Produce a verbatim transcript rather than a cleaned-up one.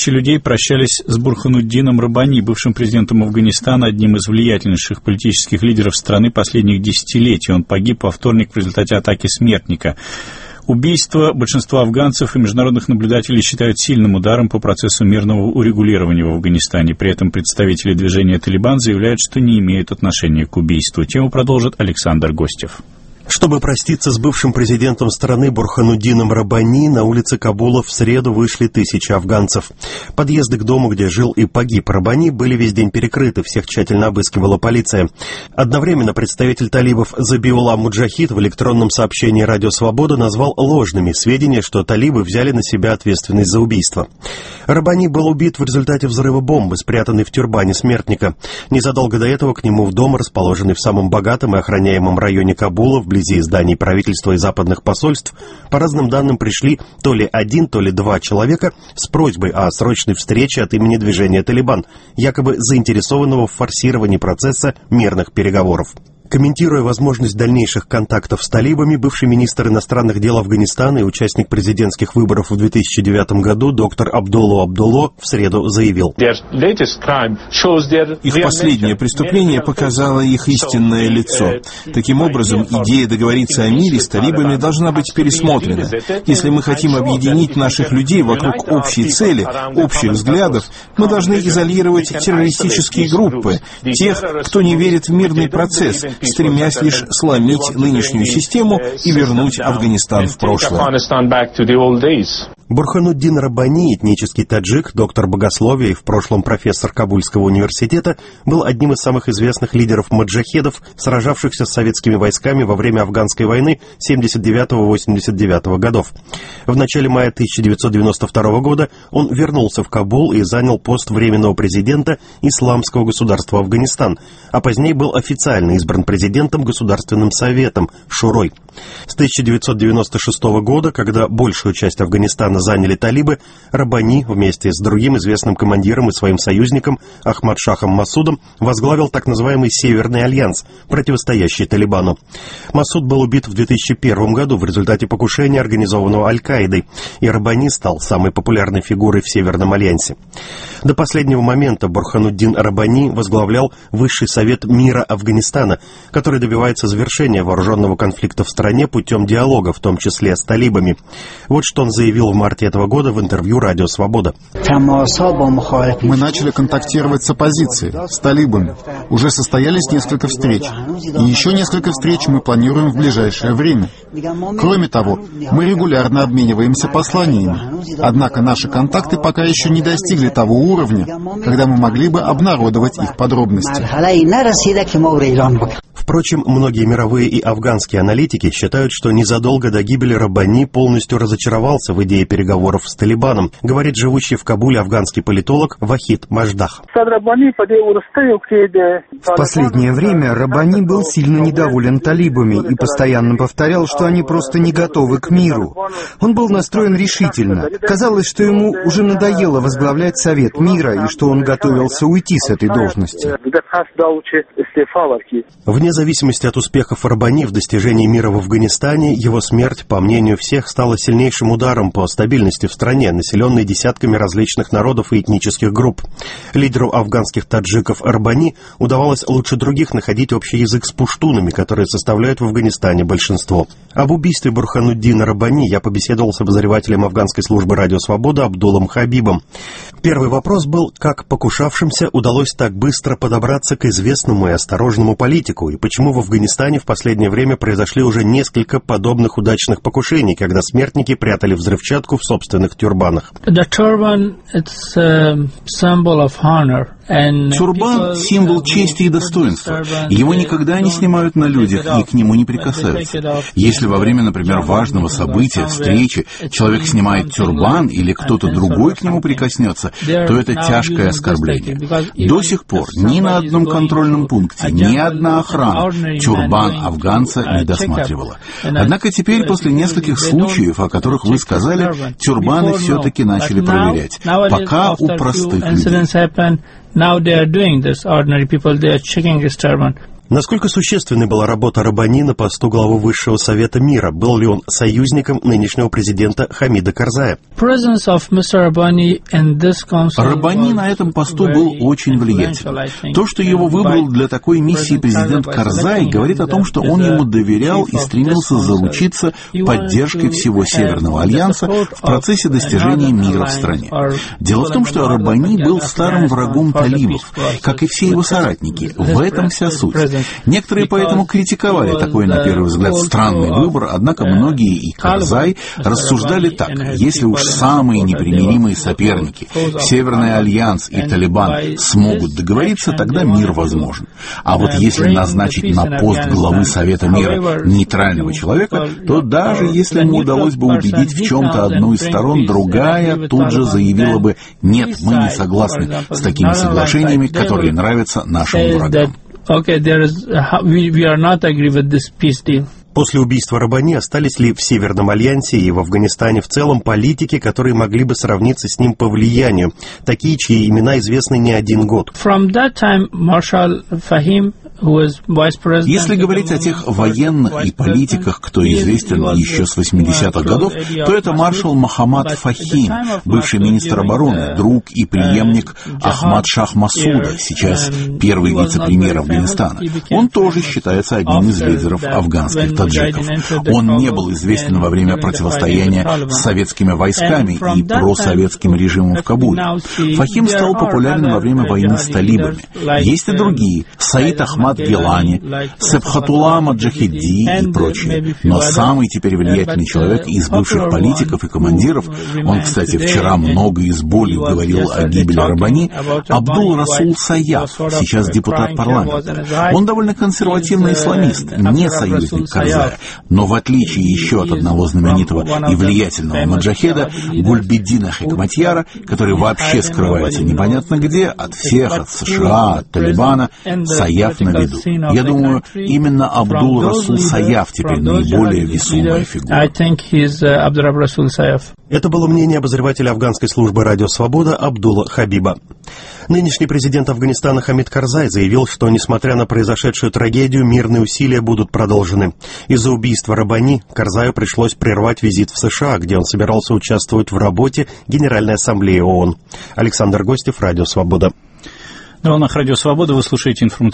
Тысячи людей прощались с Бурхануддином Раббани, бывшим президентом Афганистана, одним из влиятельнейших политических лидеров страны последних десятилетий. Он погиб во вторник в результате атаки смертника. Убийство большинства афганцев и международных наблюдателей считают сильным ударом по процессу мирного урегулирования в Афганистане. При этом представители движения «Талибан» заявляют, что не имеют отношения к убийству. Тему продолжит Александр Гостев. Чтобы проститься с бывшим президентом страны Бурхануддином Раббани, на улице Кабула в среду вышли тысячи афганцев. Подъезды к дому, где жил и погиб Раббани, были весь день перекрыты, всех тщательно обыскивала полиция. Одновременно представитель талибов Забиулла Муджахид в электронном сообщении «Радио Свобода» назвал ложными сведения, что талибы взяли на себя ответственность за убийство. Раббани был убит в результате взрыва бомбы, спрятанной в тюрбане смертника. Незадолго до этого к нему в дом, расположенный в самом богатом и охраняемом районе Кабула, вблизи зданий правительства и западных посольств, по разным данным пришли то ли один, то ли два человека с просьбой о срочной встрече от имени движения «Талибан», якобы заинтересованного в форсировании процесса мирных переговоров. Комментируя возможность дальнейших контактов с талибами, бывший министр иностранных дел Афганистана и участник президентских выборов в две тысячи девятом году доктор Абдулло Абдулло в среду заявил: их последнее преступление показало их истинное лицо. Таким образом, идея договориться о мире с талибами должна быть пересмотрена. Если мы хотим объединить наших людей вокруг общей цели, общих взглядов, мы должны изолировать террористические группы, тех, кто не верит в мирный процесс, стремясь лишь сломить нынешнюю систему и вернуть Афганистан в прошлое. Бурхануддин Раббани, этнический таджик, доктор богословия и в прошлом профессор Кабульского университета, был одним из самых известных лидеров маджахедов, сражавшихся с советскими войсками во время афганской войны семьдесят девятого — восемьдесят девятого годов. В начале мая тысяча девятьсот девяносто второго года он вернулся в Кабул и занял пост временного президента Исламского государства Афганистан, а позднее был официально избран президентом Государственным советом, Шурой. С тысяча девятьсот девяносто шестого года, когда большую часть Афганистана заняли талибы, Раббани вместе с другим известным командиром и своим союзником Ахмад-Шахом Масудом возглавил так называемый Северный альянс, противостоящий Талибану. Масуд был убит в две тысячи первом году в результате покушения, организованного Аль-Каидой, и Раббани стал самой популярной фигурой в Северном альянсе. До последнего момента Бурхануддин Раббани возглавлял Высший совет мира Афганистана, который добивается завершения вооруженного конфликта в стране путем диалога, в том числе с талибами. Вот что он заявил в марте этого года в интервью «Радио Свобода». Мы начали контактировать с оппозицией, с талибами. Уже состоялись несколько встреч. И еще несколько встреч мы планируем в ближайшее время. Кроме того, мы регулярно обмениваемся посланиями. Однако наши контакты пока еще не достигли того уровня, когда мы могли бы обнародовать их подробности. Впрочем, многие мировые и афганские аналитики считают, что незадолго до гибели Раббани полностью разочаровался в идее переговоров с Талибаном, говорит живущий в Кабуле афганский политолог Вахид Маждах. В последнее время Раббани был сильно недоволен талибами и постоянно повторял, что они просто не готовы к миру. Он был настроен решительно. Казалось, что ему уже надоело возглавлять Совет мира и что он готовился уйти с этой должности. Вне зависимости от успехов Раббани в достижении мира в Афганистане, его смерть, по мнению всех, стала сильнейшим ударом по стабильности в стране, населенной десятками различных народов и этнических групп. Лидеру афганских таджиков Раббани удавалось лучше других находить общий язык с пуштунами, которые составляют в Афганистане большинство. Об убийстве Бурхануддина Раббани я побеседовал с обозревателем афганской службы «Радио Свобода» Абдулом Хабибом. Первый вопрос был, как покушавшимся удалось так быстро подобраться к известному и осторожному политику, и почему в Афганистане в последнее время произошли уже несколько подобных удачных покушений, когда смертники прятали взрывчатку в собственных тюрбанах. Тюрбан — символ чести и достоинства. Его никогда не снимают на людях и к нему не прикасаются. Если во время, например, важного события, встречи, человек снимает тюрбан или кто-то другой к нему прикоснется, то это тяжкое оскорбление. До сих пор ни на одном контрольном пункте, ни одна охрана тюрбан афганца не досматривала. Однако теперь, после нескольких случаев, о которых вы сказали, тюрбаны все-таки начали проверять. Пока у простых людей. Now they are doing this. Ordinary people, they are checking his turban. Насколько существенной была работа Раббани на посту главы Высшего Совета мира? Был ли он союзником нынешнего президента Хамида Карзая? Раббани на этом посту был очень влиятельным. То, что его выбрал для такой миссии президент Карзай, говорит о том, что он ему доверял и стремился заручиться поддержкой всего Северного альянса в процессе достижения мира в стране. Дело в том, что Раббани был старым врагом талибов, как и все его соратники. В этом вся суть. Некоторые поэтому критиковали такой, на первый взгляд, странный выбор, однако многие и Карзай рассуждали так: если уж самые непримиримые соперники, Северный альянс и Талибан, смогут договориться, тогда мир возможен. А вот если назначить на пост главы Совета мира нейтрального человека, то даже если ему удалось бы убедить в чем-то одну из сторон, другая тут же заявила бы: нет, мы не согласны с такими соглашениями, которые нравятся нашим врагам. Okay, there is, uh, we, we are not agree with this peace deal. После убийства Раббани остались ли в Северном альянсе и в Афганистане в целом политики, которые могли бы сравниться с ним по влиянию, такие, чьи имена известны не один год? From that time, Marshal Fahim, Если говорить о тех военных и политиках, кто известен еще с восьмидесятых годов, то это маршал Мохаммад Фахим, бывший министр обороны, друг и преемник Ахмад Шах Масуда, сейчас первый вице-премьер Афганистана. Он тоже считается одним из лидеров афганских таджиков. Он не был известен во время противостояния с советскими войсками и просоветским режимом в Кабуле. Фахим стал популярен во время войны с талибами. Есть и другие — Саид Ахмад Гилани, Себхатулла Маджахидди и прочие. Но самый теперь влиятельный человек из бывших политиков и командиров, он, кстати, вчера много и с болью говорил о гибели Раббани, Абдул Расул Саяф, сейчас депутат парламента. Он довольно консервативный исламист, не союзник Карзая, но в отличие еще от одного знаменитого и влиятельного маджахеда Гульбеддина Хикматьяра, который вообще скрывается непонятно где, от всех, от США, от Талибана, Саяф на виду. Я думаю, именно Абдул Расул Саяф теперь наиболее весомая фигура. Это было мнение обозревателя афганской службы «Радио Свобода» Абдула Хабиба. Нынешний президент Афганистана Хамид Карзай заявил, что, несмотря на произошедшую трагедию, мирные усилия будут продолжены. Из-за убийства Раббани Карзаю пришлось прервать визит в США, где он собирался участвовать в работе Генеральной Ассамблеи ООН. Александр Гостев, «Радио Свобода». На волнах «Радио Свобода» вы слушаете информационную